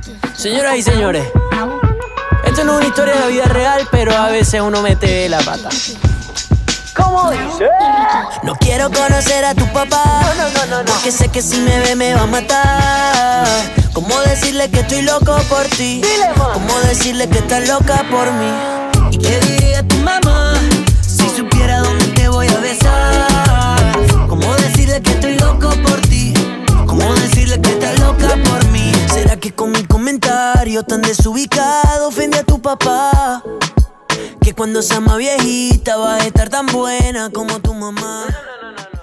Señoras y señores, esto no es una historia de la vida real, pero a veces uno mete la pata. ¿Cómo dice? No quiero conocer a tu papá, No. porque sé que si me ve me va a matar. ¿Cómo decirle que estoy loco por ti? Dile, ma. ¿Cómo decirle que estás loca por mí? ¿Y qué diría tu mamá si supiera dónde te voy a besar? ¿Cómo decirle que estoy loco por ti? ¿Cómo decirle que estás loca por mí? ¿Será que con mi comentario tan desubicado ofende a tu papá? Que cuando sea más viejita vas a estar tan buena como tu mamá. No.